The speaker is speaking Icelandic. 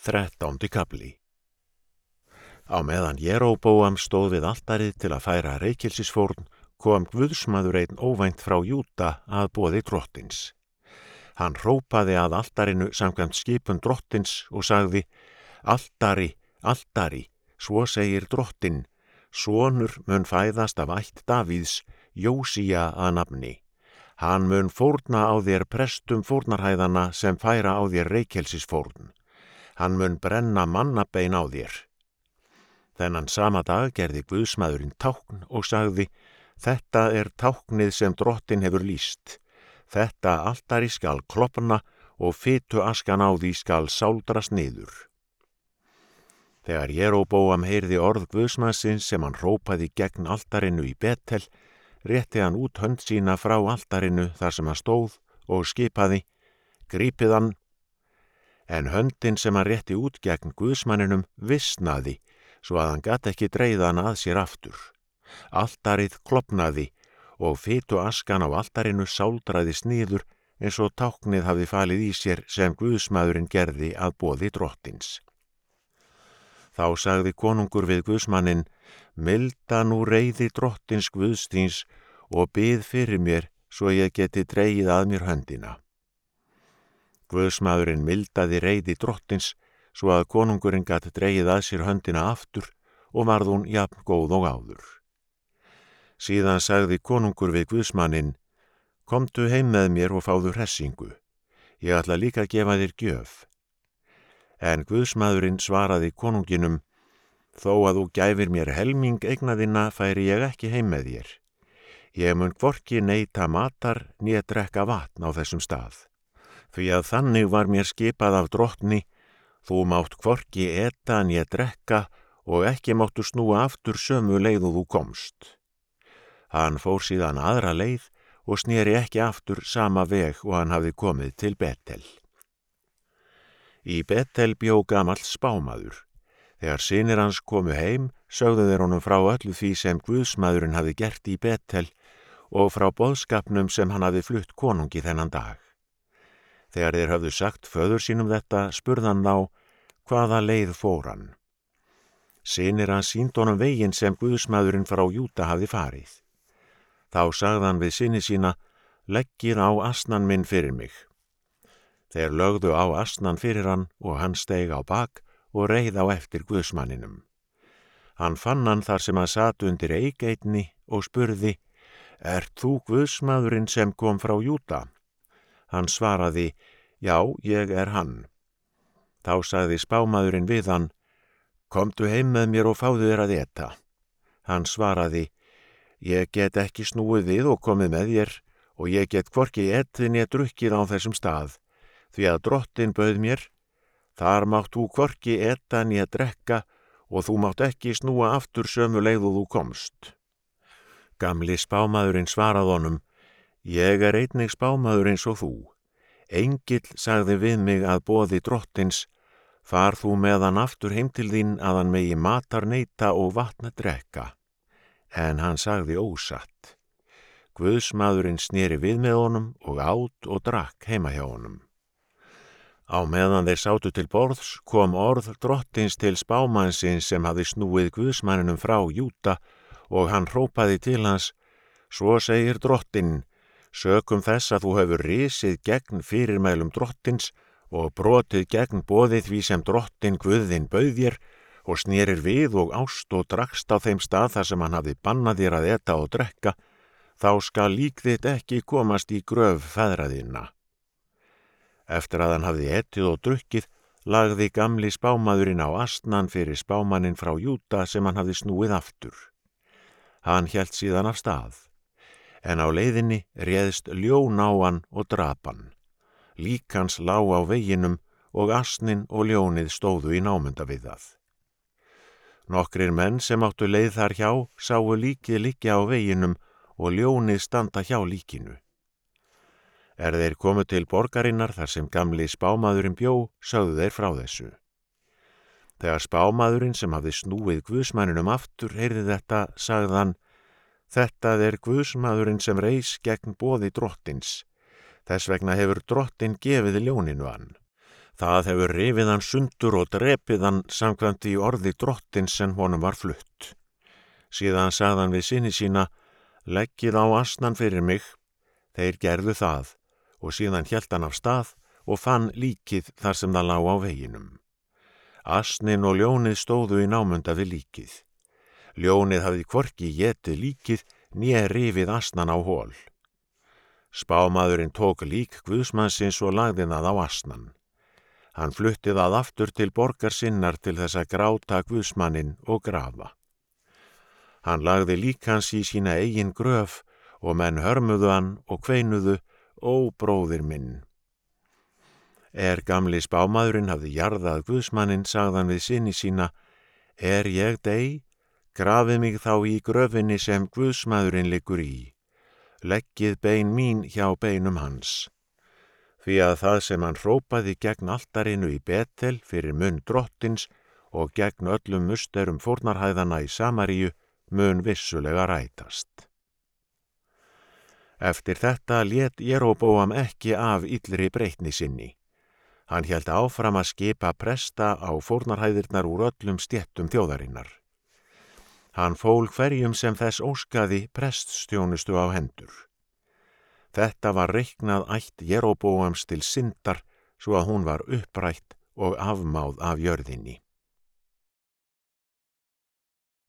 13. kafli. Á meðan Jeróboam stóð við altarið til að færa reykelsisfórn, kom guðsmaður einn óvænt frá Júda að boði drottins. Hann hrópaði að altarinu samkvæmt skipun drottins og sagði: Altari, altari, svo segir drottinn, sonur mun fæðast af ætt Davíðs, Jósía að nafni. Hann mun fórna á þér prestum fórnarhæðana sem færa á þér reykelsisfórn. Hann mun brenna mannabein á þér. Þennan sama dag gerði guðsmaðurinn tákn og sagði: Þetta er táknið sem drottinn hefur lýst. Þetta altari skal klofna og fituaskan á því skal sáldrast niður. Þegar Jeróboam heyrði orð guðsmannsins sem hann hrópaði gegn altarinu í Betel, rétti hann út hönd sína frá altarinu þar sem hann stóð og skipaði: Grípið hann. En höndin sem hann rétti út gegn guðsmanninum visnaði, svo að hann gat ekki dreiða hann að sér aftur. Altarið klofnaði og fituaskan á altarinu sáldraðist niður eins og táknið hafði falið í sér sem guðsmaðurinn gerði að boði drottins. Þá sagði konungur við guðsmanninn: Milda nú reiði drottins guðs þíns og bið fyrir mér svo ég geti dregið að mér höndina. Guðsmaðurinn mildaði reiði drottins svo að konungurinn gat dregið að sér höndina aftur og varð hún jafn góð og áður. Síðan sagði konungur við guðsmanninn: Komdu heim með mér og fáðu hressingu. Ég ætla líka að gefa þér gjöf. En guðsmaðurinn svaraði konunginum: Þó að þú gæfir mér helming eigna þinna færi ég ekki heim með þér. Ég mun hvorki neita matar né drekka vatn á þessum stað. Því að þannig var mér skipað af drottni: Þú mátt hvorki eta né drekka og ekki máttu snúa aftur sömu leið og þú komst. Hann fór síðan aðra leið og sneri ekki aftur sama veg og hann hafði komið til Betel. Í Betel bjó gamall spámaður. Þegar synir hans komu heim, sögðu þeir honum frá öllu því sem guðsmaðurinn hafði gert í Betel og frá boðskapnum sem hann hafði flutt konungi þennan dag. Þegar þeir höfðu sagt föður sínum þetta, spurði hann þá: Hvaða leið fór hann? Synir hans sýndu honum veginn sem guðsmaðurinn frá Júda hafði farið. Þá sagði hann við syni sína: Leggið á asnan minn fyrir mig. Þeir lögðu á asnan fyrir hann og hann steig á bak og reið á eftir guðsmanninum. Hann fann hann þar sem hann sat undir eik einni og spurði: Ert þú guðsmaðurinn sem kom frá Júda? Hann svaraði: Já, ég er hann. Þá sagði spámaðurinn við hann: Komdu heim með mér og fáðu þér að eta. Hann svaraði: Ég get ekki snúið við og komið með þér og ég get hvorki etið né drukkið á þessum stað, því að drottinn bauð mér: Þar mátt þú hvorki eta né drekka og þú mátt ekki snúa aftur sömu leið og þú komst. Gamli spámaðurinn svaraði honum: Ég er einnig spámaður eins og þú. Engill sagði við mig að boði drottins: Far þú með hann aftur heim til þín að hann megi matar neita og vatn drekka. En hann sagði ósatt. Guðsmaðurinn sneri við með honum og át og drakk heima hjá honum. Á meðan þeir sátu til borðs kom orð drottins til spámannsins sem hafði snúið guðsmanninum frá Júda og hann hrópaði til hans: Svo segir drottinn: Sökum þess að þú hefur risið gegn fyrirmælum drottins og brotið gegn boði því sem drottinn Guð þinn bauð þér og snerir við og ást og drakst á þeim stað þar sem hann hafði bannað þér að eta og drekka, þá skal lík þitt ekki komast í gröf feðra þinna. Eftir að hann hafði etið og drukkið, lagði gamli spámaðurinn á asnan fyrir spámanninn frá Júda sem hann hafði snúið aftur. Hann hélt síðan af stað. En á leiðinni réðst ljón á hann og drap hann. Lík hans lá á veginum og asnin og ljónið stóðu í námunda við það. Nokkrir menn sem áttu leið þar hjá sáu líkið liggja á veginum og ljónið standa hjá líkinu. Þeir komu til borgarinnar þar sem gamli spámaðurinn bjó, sögðu þeir frá þessu. Þegar spámaðurinn sem hafði snúið guðsmanninum aftur heyrði þetta, sagði hann: Þetta er guðsmaðurinn sem reis gegn boði drottins. Þess vegna hefur drottinn gefið ljóninu hann. Það hefur rifið hann sundur og drepið hann samkvæmt í orði drottins sem honum var flutt. Síðan sagði hann við syni sína, leggið á asnan fyrir mig. Þeir gerðu það og síðan hélt hann af stað og fann líkið þar sem það lá á veginum. Asnin og ljónið stóðu í námunda við líkið. Ljónið hafði hvorki étið líkið né rifið asnan á hol. Spámaðurinn tók lík guðsmannsins og lagði það á asnan. Hann flutti það aftur til borgar sinnar til þess að gráta guðsmanninn og grafa. Hann lagði lík hans í sína eigin gröf og menn hörmuðu hann og kveinuðu, ó bróðir minn. Gamli spámaðurinn hafði jarðað guðsmanninn, sagðan við syni sína, ég dey, grafið mig þá í gröfinni sem guðsmaðurinn liggur í. Leggið bein mín hjá beinum hans. Því að það sem hann hrópaði gegn altarinu í Betel fyrir munn drottins og gegn öllum musterum fórnarhæðana í Samaríu mun vissulega rætast. Eftir þetta lét Jeróboam ekki af illri breytni sinni. Hann hélt áfram að skipa presta á fórnarhæðirnar úr öllum stéttum þjóðarinnar. Hann fól hverjum sem þess óskaði preststjónustu á hendur. Þetta var reiknað ætt Jeróboams til syndar svo að hún var upprætt og afmáð af jörðinni.